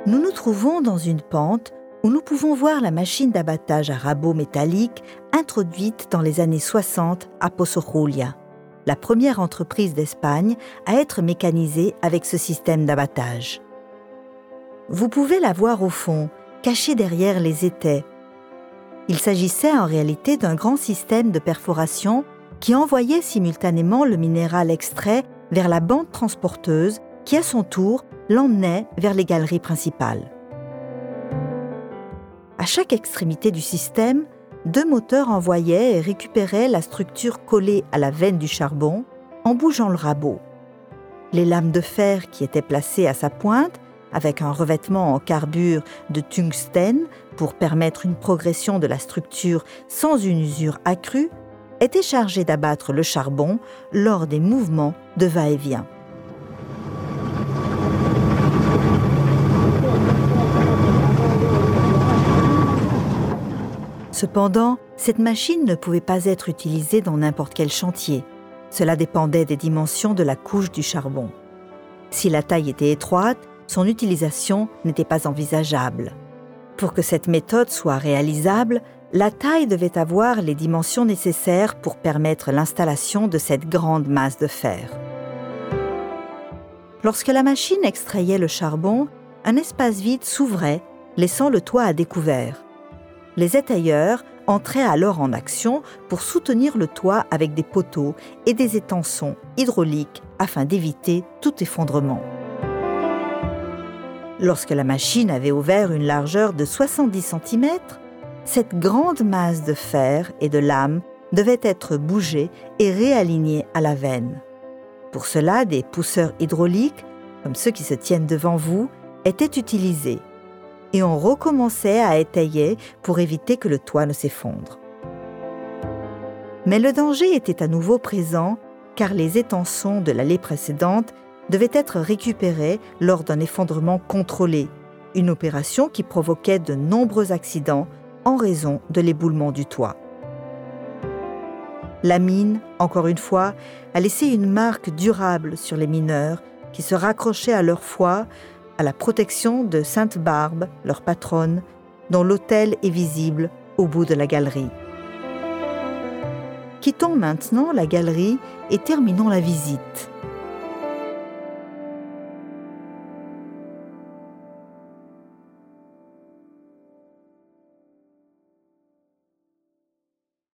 Nous nous trouvons dans une pente où nous pouvons voir la machine d'abattage à rabots métalliques introduite dans les années 60 à Pozo Julia, la première entreprise d'Espagne à être mécanisée avec ce système d'abattage. Vous pouvez la voir au fond, cachée derrière les étais. Il s'agissait en réalité d'un grand système de perforation qui envoyait simultanément le minéral extrait vers la bande transporteuse qui, à son tour, l'emmenait vers les galeries principales. À chaque extrémité du système, 2 moteurs envoyaient et récupéraient la structure collée à la veine du charbon en bougeant le rabot. Les lames de fer qui étaient placées à sa pointe, avec un revêtement en carbure de tungstène pour permettre une progression de la structure sans une usure accrue, étaient chargées d'abattre le charbon lors des mouvements de va-et-vient. Cependant, cette machine ne pouvait pas être utilisée dans n'importe quel chantier. Cela dépendait des dimensions de la couche du charbon. Si la taille était étroite, son utilisation n'était pas envisageable. Pour que cette méthode soit réalisable, la taille devait avoir les dimensions nécessaires pour permettre l'installation de cette grande masse de fer. Lorsque la machine extrayait le charbon, un espace vide s'ouvrait, laissant le toit à découvert. Les étayeurs entraient alors en action pour soutenir le toit avec des poteaux et des étançons hydrauliques afin d'éviter tout effondrement. Lorsque la machine avait ouvert une largeur de 70 cm, cette grande masse de fer et de lames devait être bougée et réalignée à la veine. Pour cela, des pousseurs hydrauliques, comme ceux qui se tiennent devant vous, étaient utilisés. Et on recommençait à étayer pour éviter que le toit ne s'effondre. Mais le danger était à nouveau présent car les étançons de l'allée précédente devaient être récupérés lors d'un effondrement contrôlé, une opération qui provoquait de nombreux accidents en raison de l'éboulement du toit. La mine, encore une fois, a laissé une marque durable sur les mineurs qui se raccrochaient à leur foi, à la protection de Sainte Barbe, leur patronne, dont l'autel est visible au bout de la galerie. Quittons maintenant la galerie et terminons la visite.